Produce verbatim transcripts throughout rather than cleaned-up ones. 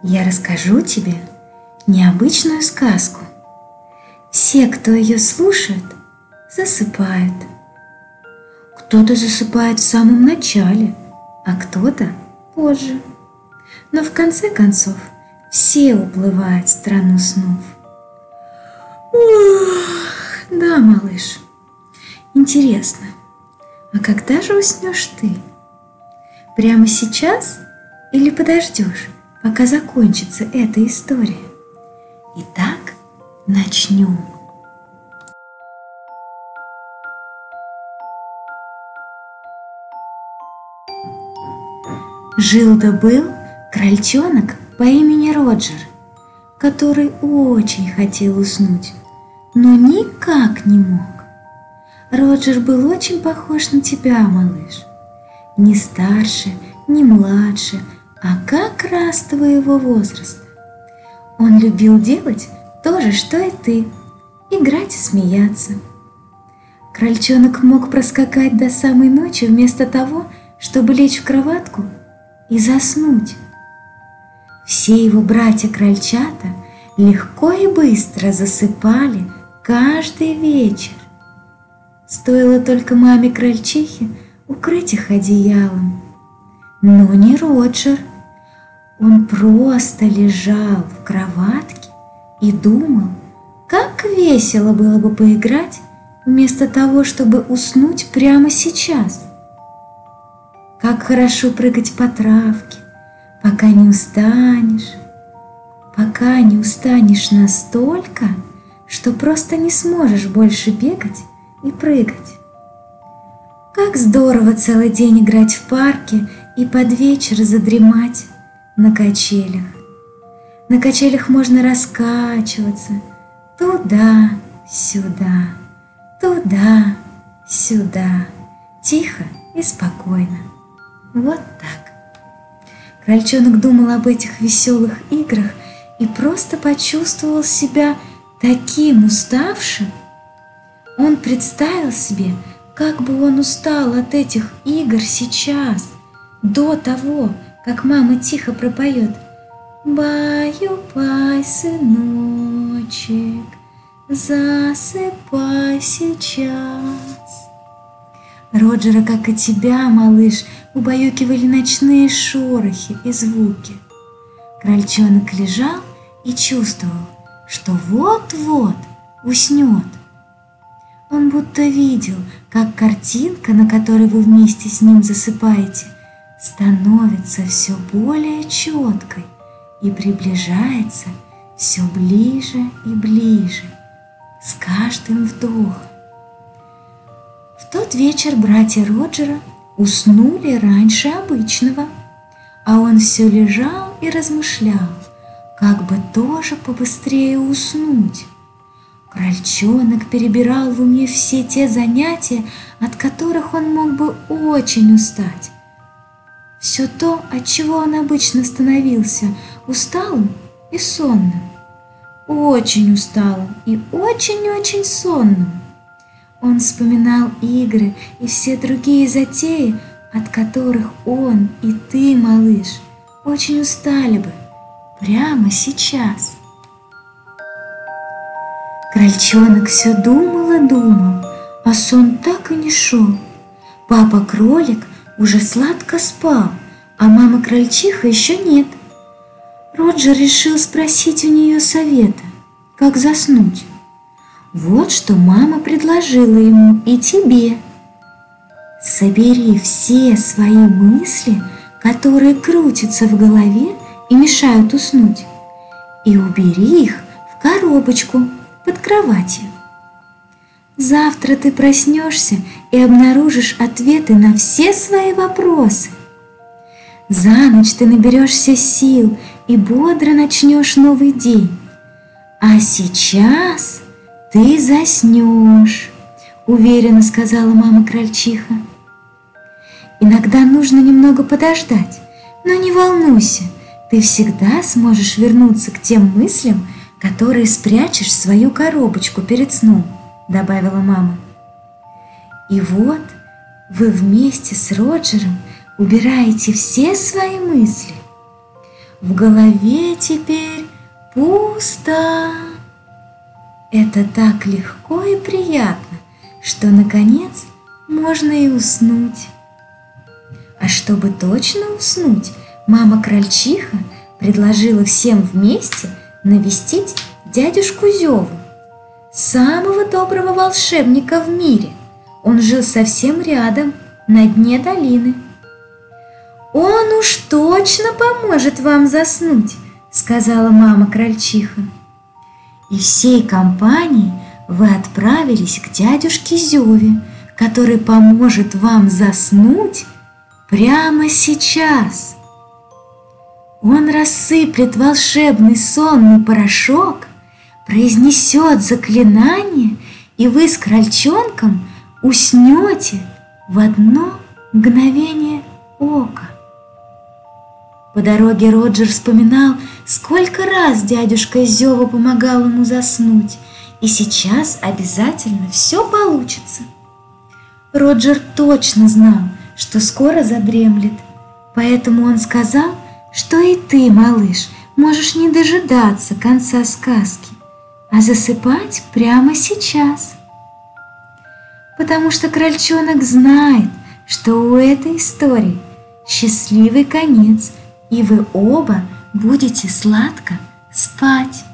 Я расскажу тебе необычную сказку. Все, кто ее слушает, засыпают. Кто-то засыпает в самом начале, а кто-то позже. Но в конце концов все уплывают в страну снов. Ух, да, малыш, интересно, а когда же уснешь ты? Прямо сейчас или подождешь, пока закончится эта история? Итак, начнем. Жил-да был крольчонок по имени Роджер, который очень хотел уснуть, но никак не мог. Роджер был очень похож на тебя, малыш. Не старше, не младше, а как раз твоего возраста. Он любил делать то же, что и ты, играть и смеяться. Крольчонок мог проскакать до самой ночи вместо того, чтобы лечь в кроватку и заснуть. Все его братья-крольчата легко и быстро засыпали каждый вечер. Стоило только маме-крольчихе укрыть их одеялом. Но не Роджер. Он просто лежал в кроватке и думал, как весело было бы поиграть вместо того, чтобы уснуть прямо сейчас. Как хорошо прыгать по травке, пока не устанешь, пока не устанешь настолько, что просто не сможешь больше бегать и прыгать. Как здорово целый день играть в парке и под вечер задремать на качелях. На качелях можно раскачиваться туда-сюда, туда-сюда, тихо и спокойно. Вот так. Крольчонок думал об этих веселых играх и просто почувствовал себя таким уставшим. Он представил себе, как бы он устал от этих игр сейчас, до того, как мама тихо пропоет: «Баю-бай, сыночек, засыпай сейчас». Роджера, как и тебя, малыш, убаюкивали ночные шорохи и звуки. Крольчонок лежал и чувствовал, что вот-вот уснет. Он будто видел, как картинка, на которой вы вместе с ним засыпаете, становится все более четкой и приближается все ближе и ближе с каждым вдохом. В тот вечер братья Роджера уснули раньше обычного, а он все лежал и размышлял, как бы тоже побыстрее уснуть. Крольчонок перебирал в уме все те занятия, от которых он мог бы очень устать. Все то, от чего он обычно становился усталым и сонным. Очень усталым и очень-очень сонным. Он вспоминал игры и все другие затеи, от которых он и ты, малыш, очень устали бы прямо сейчас. Крольчонок все думал и думал, а сон так и не шел. Папа-кролик уже сладко спал, а мама-крольчиха еще нет. Роджер решил спросить у нее совета, как заснуть. Вот что мама предложила ему и тебе. Собери все свои мысли, которые крутятся в голове и мешают уснуть, и убери их в коробочку под кроватью. Завтра ты проснешься и обнаружишь ответы на все свои вопросы. За ночь ты наберешься сил и бодро начнешь новый день. А сейчас ты заснешь, уверенно сказала мама-крольчиха. Иногда нужно немного подождать, но не волнуйся, ты всегда сможешь вернуться к тем мыслям, которые спрячешь в свою коробочку перед сном, добавила мама. И вот вы вместе с Роджером убираете все свои мысли. В голове теперь пусто. Это так легко и приятно, что, наконец, можно и уснуть. А чтобы точно уснуть, мама-крольчиха предложила всем вместе навестить дядюшку Зеву, самого доброго волшебника в мире. Он жил совсем рядом, на дне долины. «Он уж точно поможет вам заснуть», — сказала мама-крольчиха. И всей компанией вы отправились к дядюшке Зеве, который поможет вам заснуть прямо сейчас. Он рассыплет волшебный сонный порошок, произнесет заклинание, и вы с крольчонком уснете в одно мгновение ока. По дороге Роджер вспоминал, сколько раз дядюшка Зева помогал ему заснуть, и сейчас обязательно все получится. Роджер точно знал, что скоро задремлет, поэтому он сказал, что и ты, малыш, можешь не дожидаться конца сказки, а засыпать прямо сейчас. Потому что крольчонок знает, что у этой истории счастливый конец, и вы оба будете сладко спать.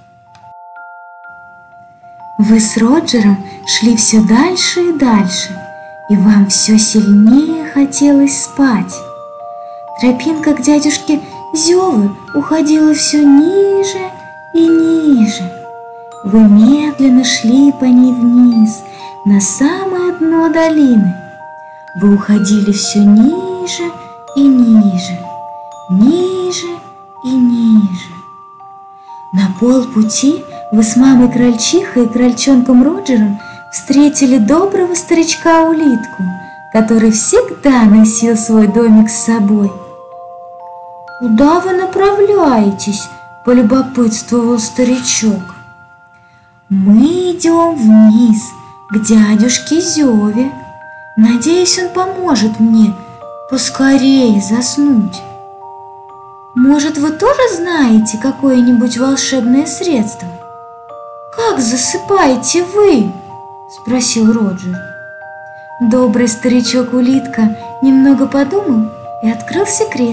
Вы с Роджером шли все дальше и дальше, и вам все сильнее хотелось спать. Тропинка к дядюшке Зевы уходила все ниже и ниже. Вы медленно шли по ней вниз, на самое дно долины. Вы уходили все ниже и ниже, ниже и ниже. На полпути вы с мамой-крольчихой и крольчонком Роджером встретили доброго старичка-улитку, который всегда носил свой домик с собой. «Куда вы направляетесь?» – полюбопытствовал старичок. «Мы идем вниз, к дядюшке Зеве. Надеюсь, он поможет мне поскорее заснуть. Может, вы тоже знаете какое-нибудь волшебное средство?» «Как засыпаете вы?» – спросил Роджер. Добрый старичок-улитка немного подумал и открыл секрет.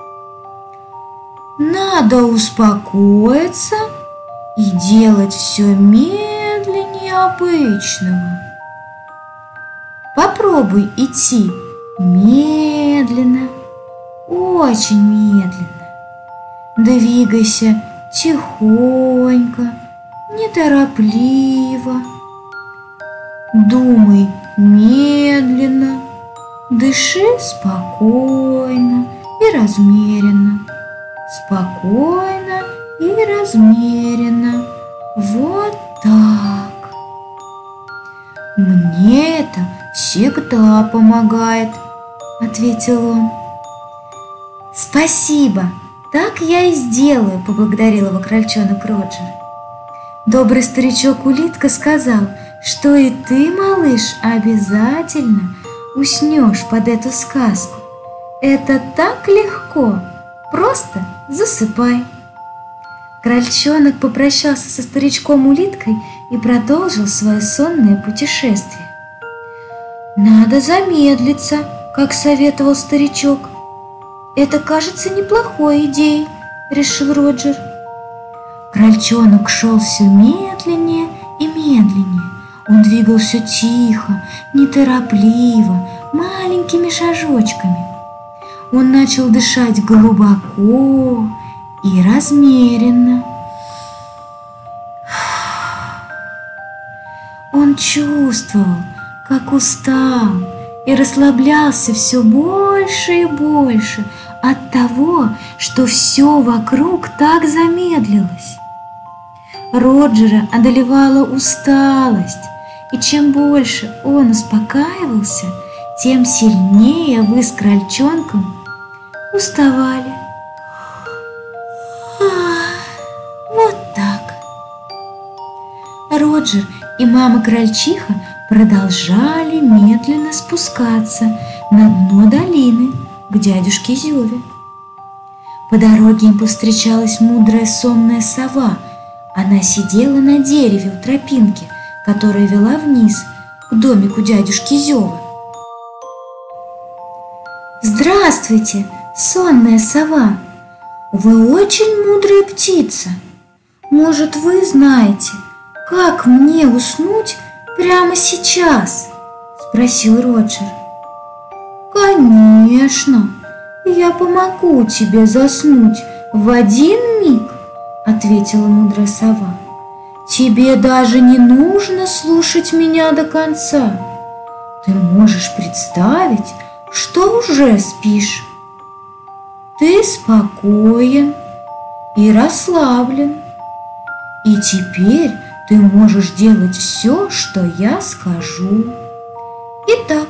«Надо успокоиться и делать все медленнее обычного. Попробуй идти медленно, очень медленно. Двигайся тихонько, неторопливо. Думай медленно, дыши спокойно и размеренно. Спокойно и размеренно. Вот так. Мне это всегда помогает», — ответил он. «Спасибо, так я и сделаю», — поблагодарил его крольчонок Роджер. Добрый старичок-улитка сказал, что и ты, малыш, обязательно уснешь под эту сказку. Это так легко, просто засыпай. Крольчонок попрощался со старичком-улиткой и продолжил свое сонное путешествие. «Надо замедлиться», как советовал старичок. «Это кажется неплохой идеей», — решил Роджер. Крольчонок шел все медленнее и медленнее. Он двигался тихо, неторопливо, маленькими шажочками. Он начал дышать глубоко и размеренно. Он чувствовал, как устал, и расслаблялся все больше и больше от того, что все вокруг так замедлилось. Роджера одолевала усталость, и чем больше он успокаивался, тем сильнее вы с крольчонком уставали. Вот так. Роджер и мама-крольчиха продолжали медленно спускаться на дно долины к дядюшке Зеве. По дороге им повстречалась мудрая сонная сова. Она сидела на дереве у тропинки, которая вела вниз к домику дядюшки Зёвы. «Здравствуйте, сонная сова! Вы очень мудрая птица. Может, вы знаете, как мне уснуть прямо сейчас?» – спросил Роджер. «Конечно, я помогу тебе заснуть в один миг», – ответила мудрая сова. «Тебе даже не нужно слушать меня до конца. Ты можешь представить, что уже спишь. Ты спокоен и расслаблен, и теперь ты можешь делать все, что я скажу. Итак,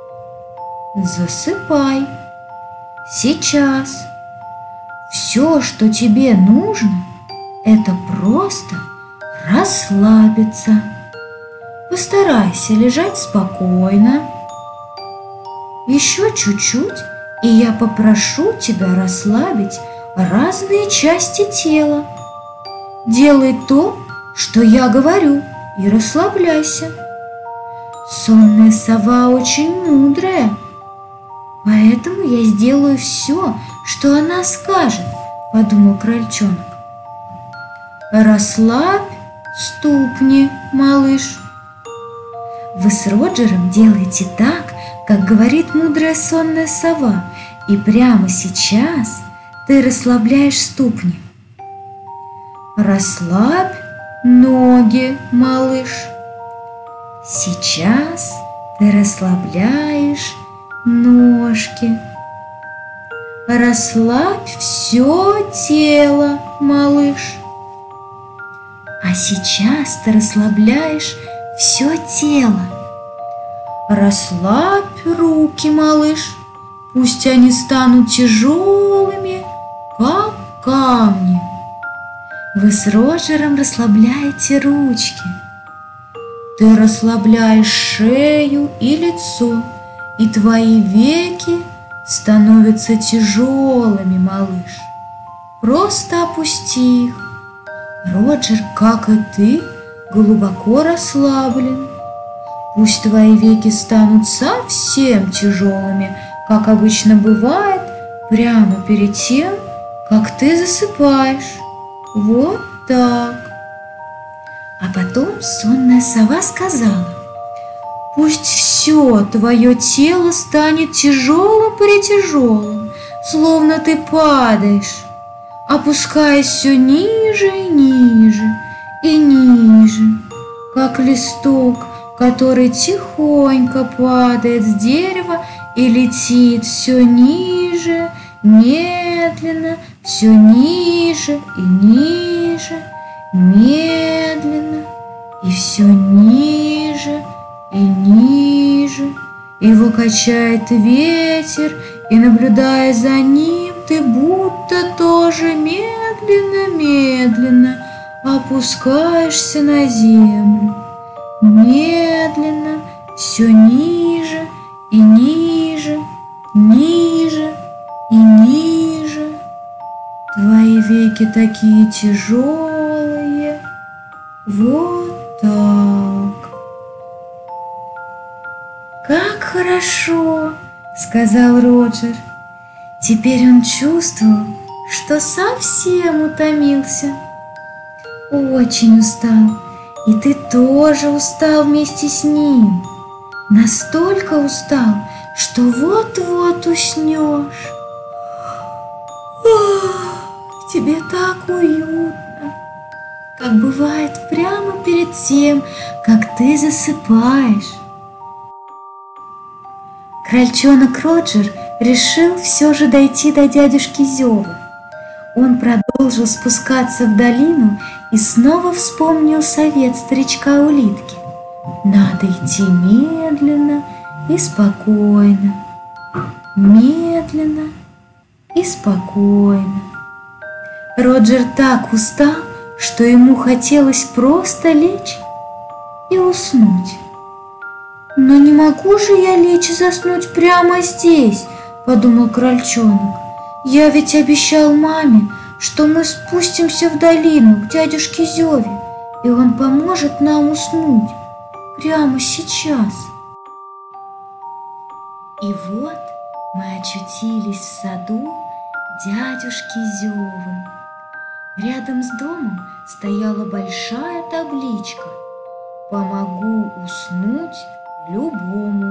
засыпай сейчас. Все, что тебе нужно, это просто расслабиться. Постарайся лежать спокойно. Еще чуть-чуть, и я попрошу тебя расслабить разные части тела. Делай то, что я говорю, и расслабляйся. Сонная сова очень мудрая, поэтому я сделаю все, что она скажет, подумал крольчонок. Расслабь ступни, малыш. Вы с Роджером делаете так, как говорит мудрая сонная сова, и прямо сейчас ты расслабляешь ступни. Расслабь ноги, малыш. Сейчас ты расслабляешь ножки. Расслабь все тело, малыш. А сейчас ты расслабляешь все тело. Расслабь руки, малыш. Пусть они станут тяжелыми, как камни. Вы с Роджером расслабляете ручки. Ты расслабляешь шею и лицо, и твои веки становятся тяжелыми, малыш. Просто опусти их. Роджер, как и ты, глубоко расслаблен. Пусть твои веки станут совсем тяжелыми, как обычно бывает, прямо перед тем, как ты засыпаешь. Вот так. А потом сонная сова сказала: пусть все твое тело станет тяжелым-притяжелым, словно ты падаешь, опускаясь все ниже и ниже и ниже, как листок, который тихонько падает с дерева и летит все ниже, медленно, все ниже и ниже, медленно, и все ниже и ниже. Его качает ветер, и, наблюдая за ним, ты будто тоже медленно-медленно опускаешься на землю. Медленно, все ниже и ниже, ниже и ниже. Твои веки такие тяжелые. Вот так. Как хорошо, сказал Роджер. Теперь он чувствовал, что совсем утомился. Очень устал. И ты тоже устал вместе с ним. Настолько устал, что вот-вот уснешь. Ох, тебе так уютно, как бывает прямо перед тем, как ты засыпаешь. Крольчонок Роджер решил все же дойти до дядюшки Зёвы. Он продолжил спускаться в долину и снова вспомнил совет старичка-улитки. Надо идти медленно и спокойно, медленно и спокойно. Роджер так устал, что ему хотелось просто лечь и уснуть. «Но не могу же я лечь и заснуть прямо здесь», — подумал крольчонок. Я ведь обещал маме, что мы спустимся в долину к дядюшке Зеве, и он поможет нам уснуть прямо сейчас. И вот мы очутились в саду дядюшки Зевы. Рядом с домом стояла большая табличка «Помогу уснуть любому».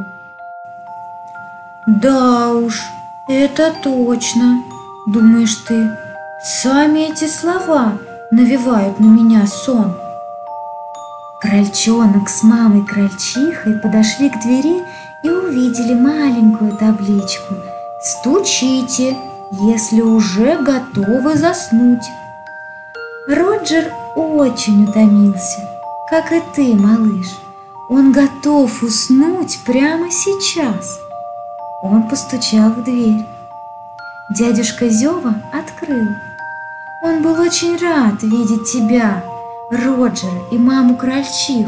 Да уж, это точно, думаешь ты, сами эти слова навевают на меня сон. Крольчонок с мамой-крольчихой подошли к двери и увидели маленькую табличку «Стучите, если уже готовы заснуть». Роджер очень утомился, как и ты, малыш. Он готов уснуть прямо сейчас. Он постучал в дверь. Дядюшка Зева открыл. Он был очень рад видеть тебя, Роджера и маму-крольчиху.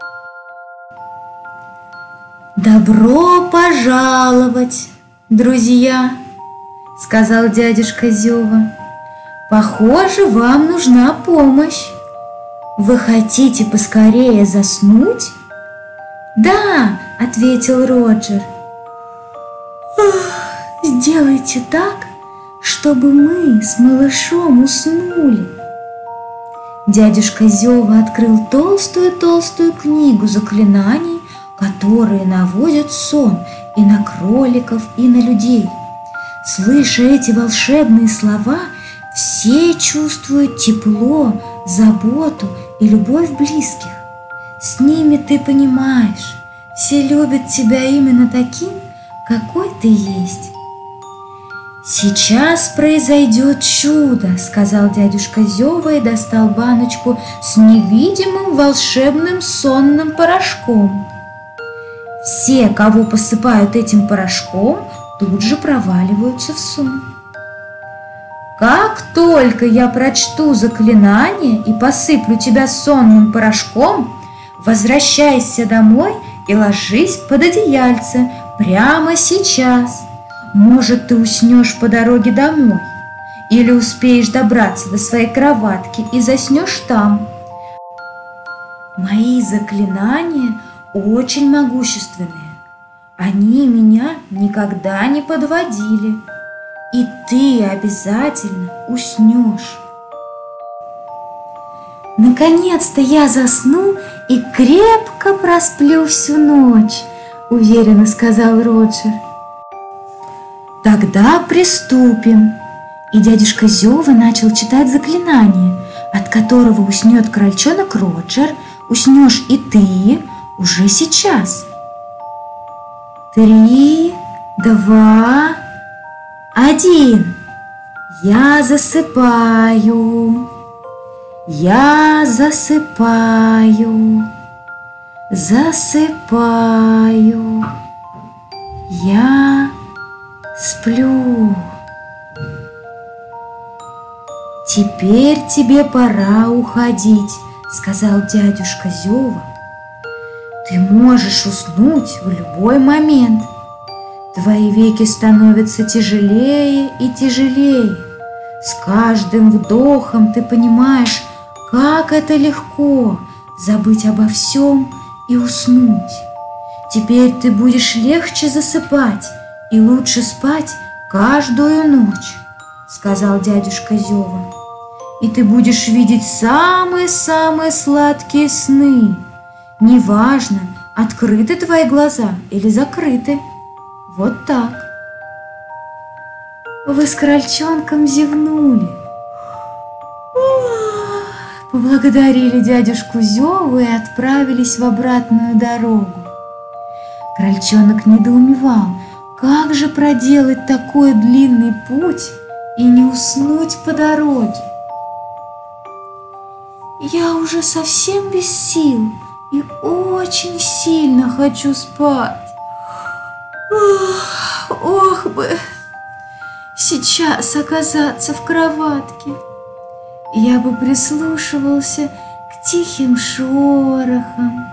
«Добро пожаловать, друзья!» — сказал дядюшка Зева. «Похоже, вам нужна помощь. Вы хотите поскорее заснуть?» «Да!» — ответил Роджер. «Сделайте так, чтобы мы с малышом уснули». Дядюшка Зева открыл толстую-толстую книгу заклинаний, которые наводят сон и на кроликов, и на людей. Слыша эти волшебные слова, все чувствуют тепло, заботу и любовь близких. С ними ты понимаешь, все любят тебя именно таким, какой ты есть. «Сейчас произойдет чудо», — сказал дядюшка Зева и достал баночку с невидимым волшебным сонным порошком. Все, кого посыпают этим порошком, тут же проваливаются в сон. «Как только я прочту заклинание и посыплю тебя сонным порошком, возвращайся домой и ложись под одеяльце прямо сейчас. Может, ты уснешь по дороге домой или успеешь добраться до своей кроватки и заснешь там. Мои заклинания очень могущественные. Они меня никогда не подводили. И ты обязательно уснешь». «Наконец-то я засну и крепко просплю всю ночь», — уверенно сказал Роджер. «Тогда приступим». И дядюшка Зева начал читать заклинание, от которого уснет крольчонок Роджер, уснешь и ты уже сейчас. Три, два, один. Я засыпаю, я засыпаю, засыпаю, я сплю. «Теперь тебе пора уходить», — сказал дядюшка Зева. «Ты можешь уснуть в любой момент. Твои веки становятся тяжелее и тяжелее. С каждым вдохом ты понимаешь, как это легко забыть обо всем и уснуть. Теперь ты будешь легче засыпать и лучше спать каждую ночь», — сказал дядюшка Зева. «И ты будешь видеть самые-самые сладкие сны. Неважно, открыты твои глаза или закрыты. Вот так». Вы с крольчонком зевнули, поблагодарили дядюшку Зеву и отправились в обратную дорогу. Крольчонок недоумевал, как же проделать такой длинный путь и не уснуть по дороге. «Я уже совсем без сил и очень сильно хочу спать. Ох, ох бы, сейчас оказаться в кроватке. Я бы прислушивался к тихим шорохам,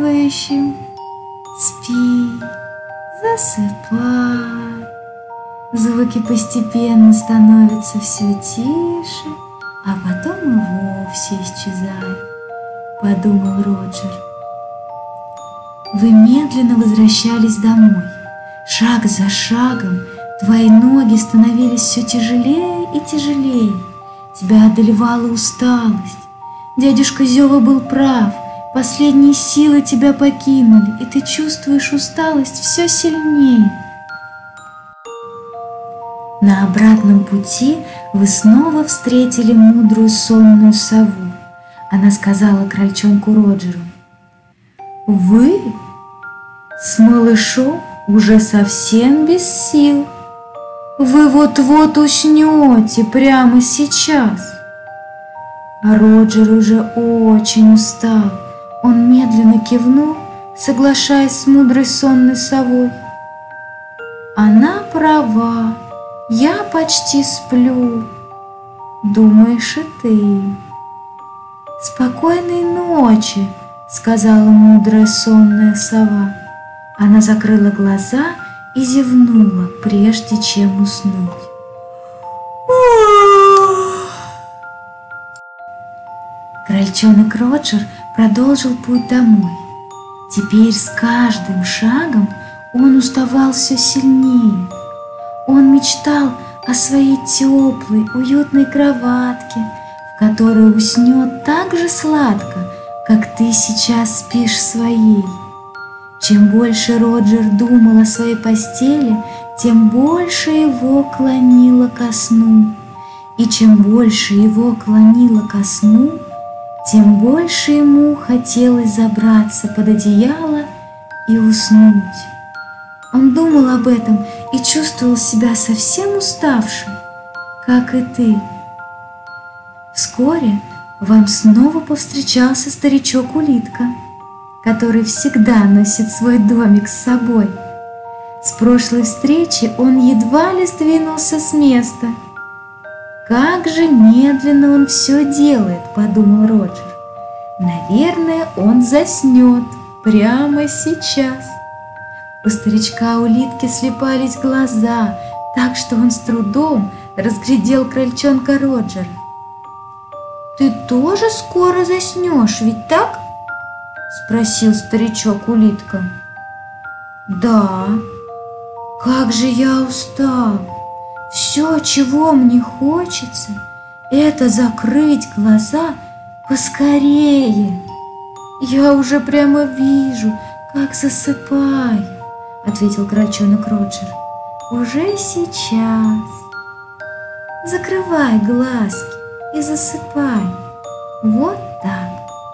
нашептывающим: спи, засыпай, Звуки постепенно становятся все тише, а потом и вовсе исчезают, подумал Роджер. Вы медленно возвращались домой. Шаг за шагом твои ноги становились все тяжелее и тяжелее. Тебя одолевала усталость. Дядюшка Зёва был прав. Последние силы тебя покинули, и ты чувствуешь усталость все сильнее. На обратном пути вы снова встретили мудрую сонную сову. Она сказала крольчонку Роджеру: «Вы с малышом уже совсем без сил. Вы вот-вот уснете прямо сейчас». А Роджер уже очень устал. Он медленно кивнул, соглашаясь с мудрой сонной совой. «Она права, я почти сплю. Думаешь и ты». «Спокойной ночи», — сказала мудрая сонная сова. Она закрыла глаза и зевнула, прежде чем уснуть. Крольчонок Роджер продолжил путь домой. Теперь с каждым шагом он уставал все сильнее. Он мечтал о своей теплой, уютной кроватке, в которой уснет так же сладко, как ты сейчас спишь в своей. Чем больше Роджер думал о своей постели, тем больше его клонило ко сну. И чем больше его клонило ко сну, тем больше ему хотелось забраться под одеяло и уснуть. Он думал об этом и чувствовал себя совсем уставшим, как и ты. Вскоре вам снова повстречался старичок-улитка, который всегда носит свой домик с собой. С прошлой встречи он едва ли сдвинулся с места. «Как же медленно он все делает», — подумал Роджер. «Наверное, он заснет прямо сейчас». У старичка-улитки слепались глаза, так что он с трудом разглядел крольчонка Роджера. «Ты тоже скоро заснешь, ведь так?» — спросил старичок-улитка. «Да, как же я устал! Все, чего мне хочется, это закрыть глаза поскорее. Я уже прямо вижу, как засыпаю», — ответил крольчонок Роджер. «Уже сейчас. Закрывай глазки и засыпай. Вот так».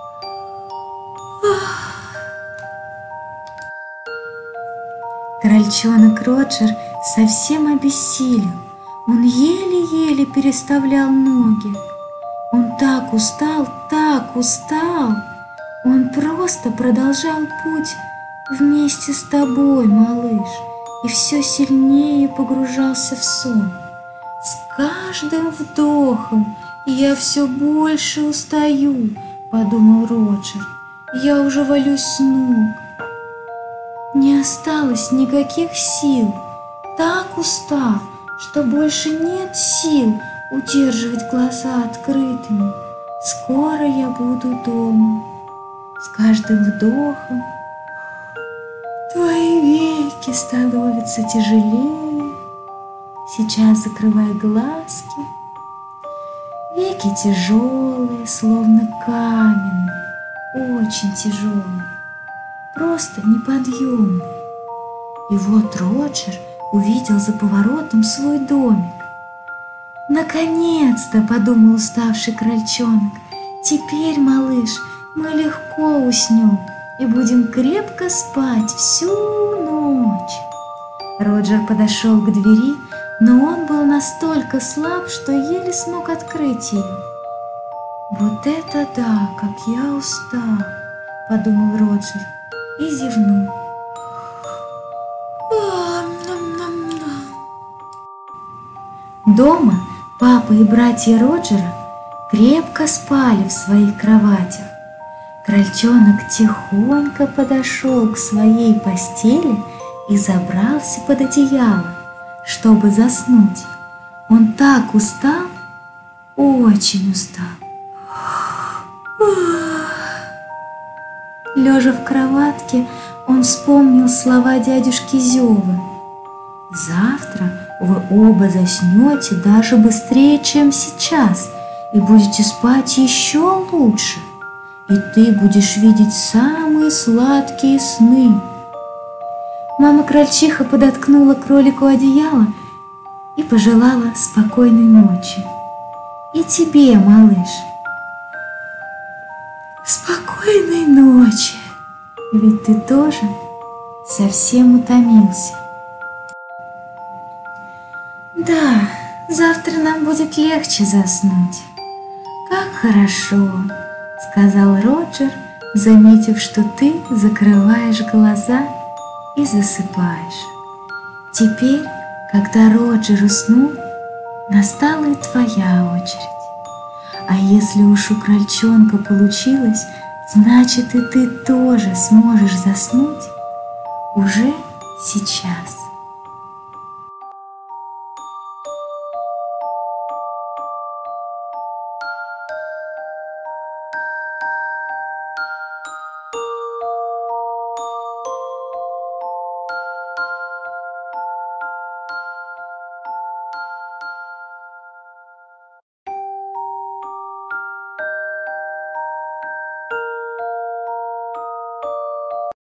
Крольчонок Роджер совсем обессилел. Он еле-еле переставлял ноги. Он так устал, так устал. Он просто продолжал путь вместе с тобой, малыш, и все сильнее погружался в сон. «С каждым вдохом я все больше устаю», — подумал Роджер. «Я уже валюсь с ног. Не осталось никаких сил. Так устал, что больше нет сил удерживать глаза открытыми. Скоро я буду дома». С каждым вдохом твои веки становятся тяжелее. Сейчас закрывай глазки. Веки тяжелые, словно каменные, очень тяжелые, просто неподъемные. И вот Роджер увидел за поворотом свой домик. «Наконец-то!» — подумал уставший крольчонок. «Теперь, малыш, мы легко уснем и будем крепко спать всю ночь». Роджер подошел к двери, но он был настолько слаб, что еле смог открыть ее. «Вот это да, как я устал!» — подумал Роджер и зевнул. Дома папа и братья Роджера крепко спали в своих кроватях. Крольчонок тихонько подошел к своей постели и забрался под одеяло, чтобы заснуть. Он так устал, очень устал. Лежа в кроватке, он вспомнил слова дядюшки Зёвы. «Завтра вы оба заснете даже быстрее, чем сейчас, и будете спать еще лучше, и ты будешь видеть самые сладкие сны». Мама-крольчиха подоткнула кролику одеяло и пожелала спокойной ночи. И тебе, малыш, спокойной ночи, ведь ты тоже совсем утомился. Да, завтра нам будет легче заснуть. Как хорошо, сказал Роджер, заметив, что ты закрываешь глаза и засыпаешь. Теперь, когда Роджер уснул, настала и твоя очередь. А если уж у крольчонка получилось, значит и ты тоже сможешь заснуть уже сейчас.